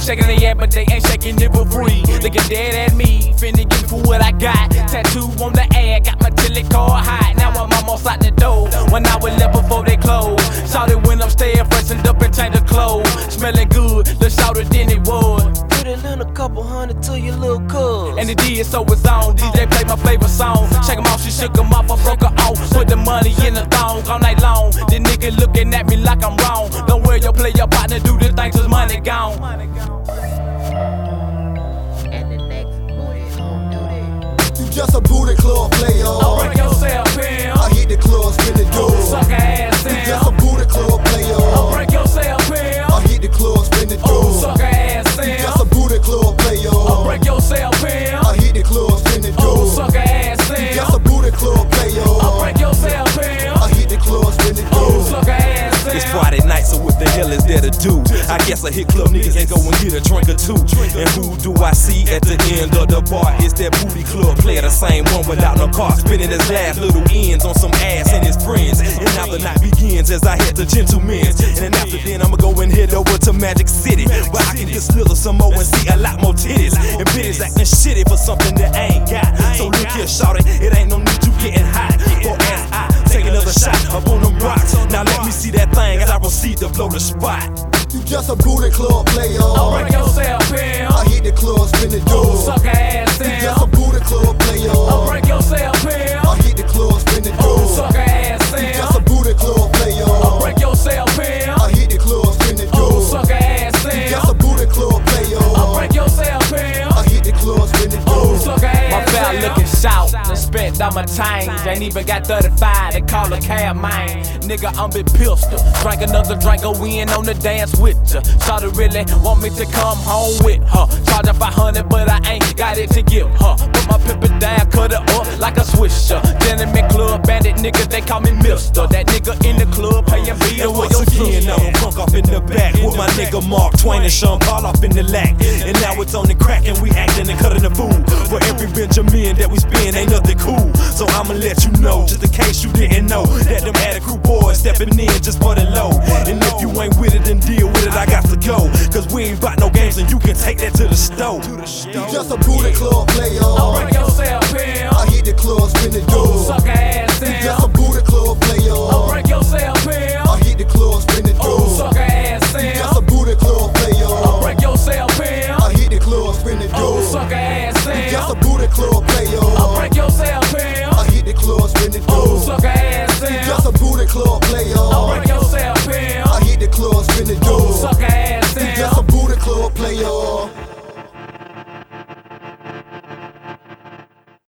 shaking their ass, but they ain't shaking it for free. Looking dead at me, finna get for what I got. Tattoo on the ad, got my chili card hot. Now I'm almost out the door. When I was left before they closed, saw it when I'm staying freshened up and changed the clothes. Smelling good, look shorter than it was. Put a little couple hundred to your little cuz. And it did, so it's on. DJ played my favorite song. Shake 'em off, she shook 'em off, I broke her off. Put the money in the thong all night long. The nigga looking at me like I'm wrong. Don't worry, yo, play your partner, do the thing till his money gone. You just a booty club player. I'll break yourself, pimp. I hit the club, spin the door. Suck ass, You just a Sam. booty club player. I'll break yourself, pimp. I hit the club, spin the door. Suck ass, You just a Sam. booty club player. I'll break yourself, pimp. I hit the club, spin the door. Suck ass, You just a Sam. booty club player. I'll break yourself, pimp. I hit the club, spin the door. Suck ass, Sam. It's Friday night, so what the hell is there to do? I guess I hit club niggas and go and get a drink or two. And who do I see at the end of the bar? It's that booty club player, the same one without no car, spinning his last little ends on some ass and his friends. And now the night begins as I head to Gentlemen's. And then after then, I'ma go and head over to Magic City, where I can get slither some more and see a lot more titties. And bitches acting shitty for something that I ain't got. So look here, shawty, it ain't no need you getting hot. Or as I take another shot up on them rocks. Now let me see that thing as I proceed to blow the spot. You just a booty club player. I'll break yourself, pimp. I hit the club, spin the door. Suck ass, You just a Sam. booty club player. I'll break yourself, pimp. I hit the club, spin the door. Suck ass, You just a Sam. booty club player. I'll break yourself, pimp. I hit the club, spin the door. Suck ass, You just a Sam. booty club player. I'll break yourself, pimp. I hit the club, spin the door. Suck My ass, foul looking shout, done spent all my change. Ain't even got 35, they call a cab man. Nigga, I'm big pistol. Drank another drink, go in on the dance with ya. Shawty really want me to come home with her. Charge her 500, but I ain't got it to give her. Put my pepper down, cut her up like a swisher. Gentleman club bandit nigga, they call me Mister. That nigga in the club paying bill And with once your again, sister. now I'm drunk off in the back with my nigga Mark Twain and Sean Paul off in the lack. And now it's on the crack and we acting and cutting the fool. For every Benjamin that we spend ain't nothing cool. So I'ma let you know, just in case you didn't know, that them Attic Crew boys stepping in just for the low. And if you ain't with it, then deal with it, I got to go. Cause we ain't bout no games and you can take that to the stove. You just a booty club player. I'll break yourself, pimp. I hit the club, spin the door. Suck ass, You just a Sam. booty club player. I'll break yourself, I pimp. hit the club, spin the door. Suck ass, You just a Sam. booty club player. I'll break yourself, pimp. I hit the club, spin the door. Suck ass, You just a Sam. booty club player. I'll break yourself, pimp. I hit the club, spin the door. Suck ass, You just Sam. a booty club player.